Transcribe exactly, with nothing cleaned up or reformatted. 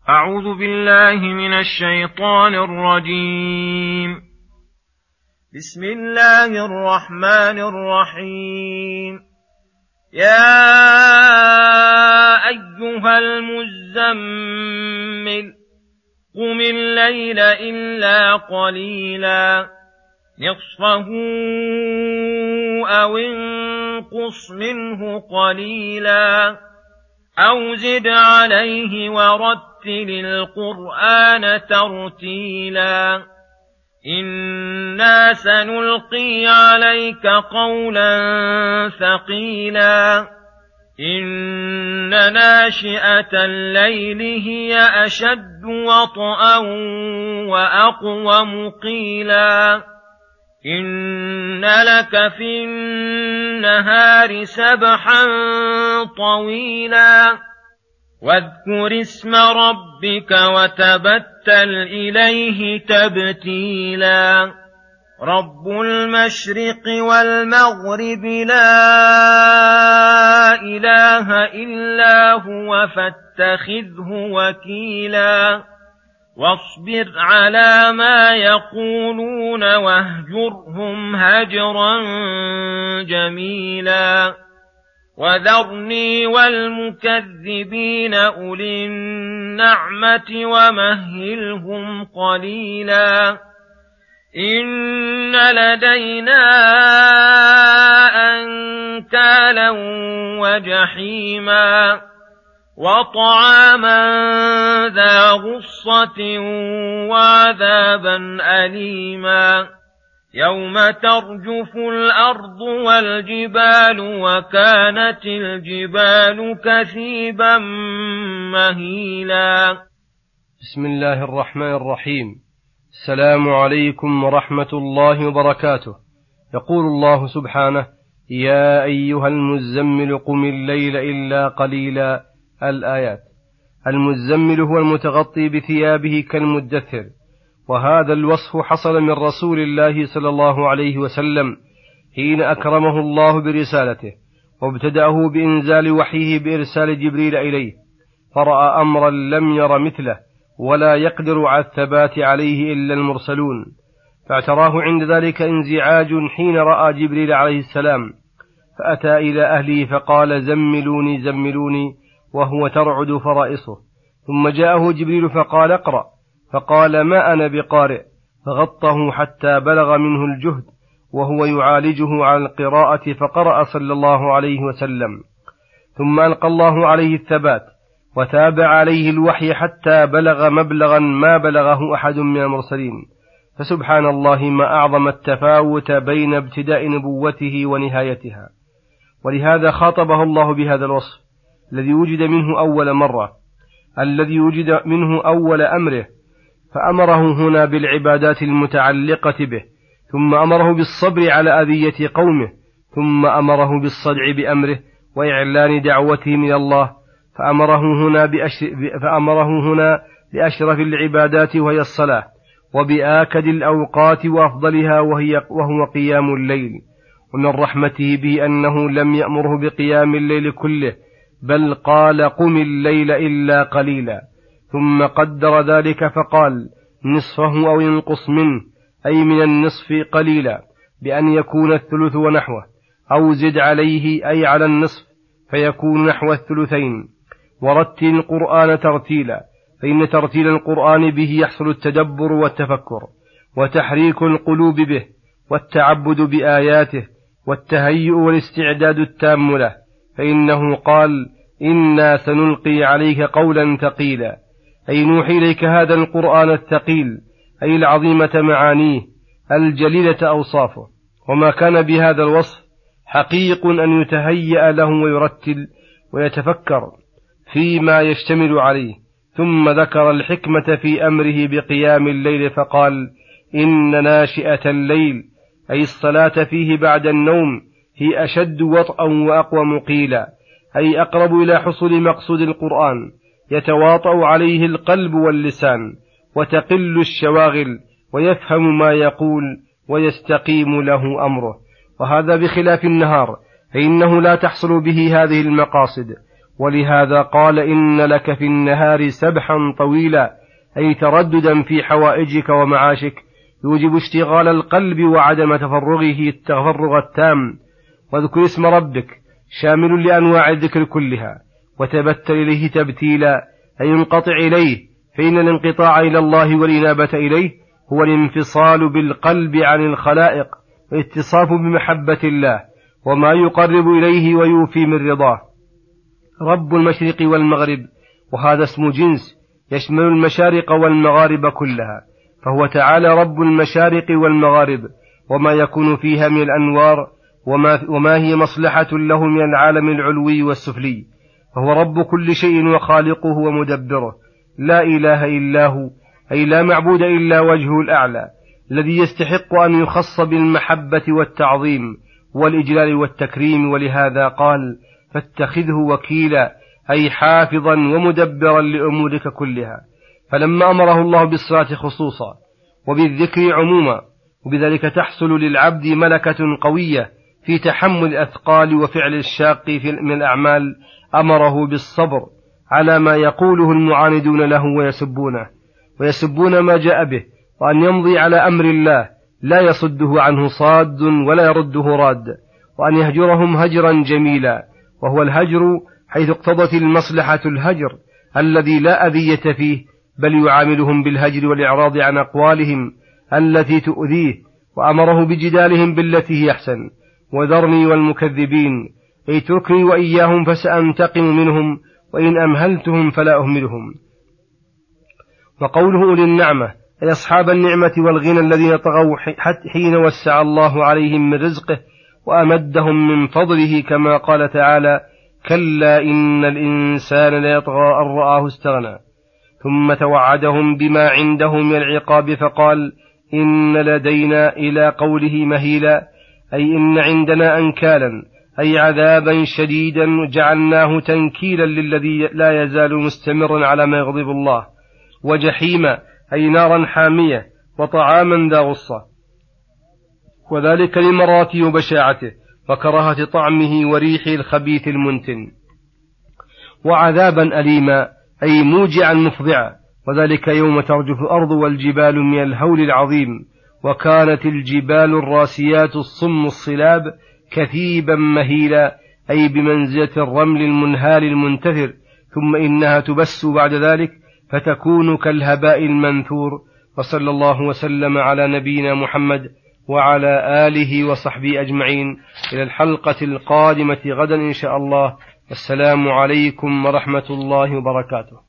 أعوذ بالله من الشيطان الرجيم. بسم الله الرحمن الرحيم. يا أيها المزمل قم الليل إلا قليلا نصفه أو انقص منه قليلا أو زد عليه ورتل القرآن ترتيلا إنا سنلقي عليك قولا ثقيلا إن ناشئة الليل هي أشد وطئا وأقوم قيلا إن لك في النهار سبحا طويلا واذكر اسم ربك وتبتل إليه تبتيلا رب المشرق والمغرب لا إله إلا هو فاتخذه وكيلا واصبر على ما يقولون واهجرهم هجرا جميلا وذرني والمكذبين أولي النعمة ومهلهم قليلا إن لدينا أنكالا وجحيما وطعاما ذا غصة وعذابا أليما يوم ترجف الأرض والجبال وكانت الجبال كثيبا مهيلا. بسم الله الرحمن الرحيم. السلام عليكم ورحمة الله وبركاته. يقول الله سبحانه: يا أيها المزمل قم الليل إلا قليلا. الآيات. المزمل هو المتغطي بثيابه كالمدثر، وهذا الوصف حصل من رسول الله صلى الله عليه وسلم حين أكرمه الله برسالته وابتدأه بإنزال وحيه بإرسال جبريل إليه، فرأى أمرا لم ير مثله ولا يقدر على الثبات عليه إلا المرسلون، فاعتراه عند ذلك انزعاج حين رأى جبريل عليه السلام، فأتى إلى أهله فقال: زملوني زملوني، وهو ترعد فرائصه. ثم جاءه جبريل فقال: اقرأ، فقال: ما أنا بقارئ، فغطه حتى بلغ منه الجهد وهو يعالجه على القراءة، فقرأ صلى الله عليه وسلم. ثم ألقى الله عليه الثبات وتابع عليه الوحي حتى بلغ مبلغا ما بلغه أحد من المرسلين. فسبحان الله ما أعظم التفاوت بين ابتداء نبوته ونهايتها. ولهذا خاطبه الله بهذا الوصف الذي وجد منه أول مرة، الذي وجد منه أول أمره، فأمره هنا بالعبادات المتعلقة به، ثم أمره بالصبر على أذية قومه، ثم أمره بالصدع بأمره وإعلان دعوته من الله، فأمره هنا, فأمره هنا بأشرف العبادات وهي الصلاة، وبآكد الأوقات وأفضلها وهي وهو قيام الليل. ومن رحمته به أنه لم يأمره بقيام الليل كله، بل قال: قم الليل إلا قليلا، ثم قدر ذلك فقال: نصفه أو ينقص منه، أي من النصف قليلا، بأن يكون الثلث ونحوه، أو زد عليه أي على النصف فيكون نحو الثلثين. ورتل القرآن ترتيلا، فإن ترتيل القرآن به يحصل التدبر والتفكر وتحريك القلوب به والتعبد بآياته والتهيؤ والاستعداد التام له، فإنه قال: إنا سنلقي عليك قولا ثقيلا، أي نوحي إليك هذا القرآن الثقيل، أي العظيمة معانيه الجليلة أوصافه. وما كان بهذا الوصف حقيق أن يتهيأ له ويرتل ويتفكر فيما يشتمل عليه. ثم ذكر الحكمة في أمره بقيام الليل فقال: إن ناشئة الليل، أي الصلاة فيه بعد النوم، هي أشد وطئا وأقوم قيلا، أي أقرب إلى حصول مقصود القرآن، يتواطأ عليه القلب واللسان وتقل الشواغل ويفهم ما يقول ويستقيم له أمره. وهذا بخلاف النهار، فإنه لا تحصل به هذه المقاصد ولهذا قال إن لك في النهار سبحا طويلا، أي ترددا في حوائجك ومعاشك يوجب اشتغال القلب وعدم تفرغه التفرغ التام. واذكر اسم ربك شامل لأنواع الذكر كلها، وتبتل إليه تبتيلا، أي انقطع إليه، فإن الانقطاع إلى الله والإنابة إليه هو الانفصال بالقلب عن الخلائق واتصاف بمحبة الله وما يقرب إليه ويوفي من رضاه. رب المشرق والمغرب، وهذا اسم جنس يشمل المشارق والمغارب كلها، فهو تعالى رب المشارق والمغارب وما يكون فيها من الأنوار وما, وما هي مصلحة له من العالم العلوي والسفلي، فهو رب كل شيء وخالقه ومدبره، لا إله إلا هو، أي لا معبود إلا وجهه الأعلى الذي يستحق أن يخص بالمحبة والتعظيم والإجلال والتكريم. ولهذا قال فاتخذه وكيلا، أي حافظا ومدبرا لأمورك كلها. فلما أمره الله بالصلاة خصوصا وبالذكر عموما، وبذلك تحصل للعبد ملكة قوية في تحمل الأثقال وفعل الشاق من الأعمال، أمره بالصبر على ما يقوله المعاندون له ويسبونه ويسبون ما جاء به، وأن يمضي على أمر الله لا يصده عنه صاد ولا يرده راد، وأن يهجرهم هجرا جميلا، وهو الهجر حيث اقتضت المصلحة الهجر الذي لا أذية فيه، بل يعاملهم بالهجر والإعراض عن أقوالهم التي تؤذيه، وأمره بجدالهم بالتي هي أحسن. وذرني والمكذبين، أي تركني وإياهم فسأنتقم منهم، وإن أمهلتهم فلا أهملهم. وقوله أولي النعمة، أي أصحاب النعمة والغنى الذين طغوا حين وسع الله عليهم من رزقه وأمدهم من فضله، كما قال تعالى كلا إن الإنسان ليطغى أن رآه استغنى. ثم توعدهم بما عنده من العقاب فقال إن لدينا إلى قوله مهيلا، أي إن عندنا أنكالا، أي عذابا شديدا جعلناه تنكيلا للذي لا يزال مستمرا على ما يغضب الله، وجحيما، أي نارا حامية، وطعاما ذا غصة، وذلك لمراته وبشاعته وكراهة طعمه وريحه الخبيث المنتن. وعذابا أليما، أي موجعا مفضعا، وذلك يوم ترجف الأرض والجبال من الهول العظيم، وكانت الجبال الراسيات الصم الصلاب كثيبا مهيلا، أي بمنزلة الرمل المنهال المنتثر، ثم إنها تبس بعد ذلك فتكون كالهباء المنثور. وصلى الله وسلم على نبينا محمد وعلى آله وصحبه أجمعين، إلى الحلقة القادمة غدا إن شاء الله. السلام عليكم ورحمة الله وبركاته.